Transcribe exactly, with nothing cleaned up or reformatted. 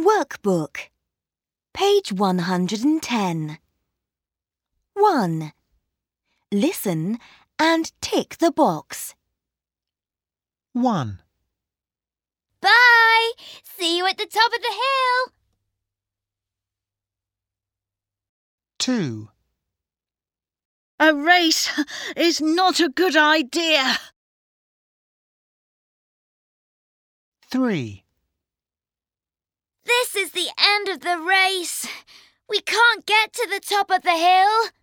Workbook. Page one hundred ten. one. Listen and tick the box. one. Bye! See you at the top of the hill! two. A race is not a good idea. three. This is the end of the race. We can't get to the top of the hill.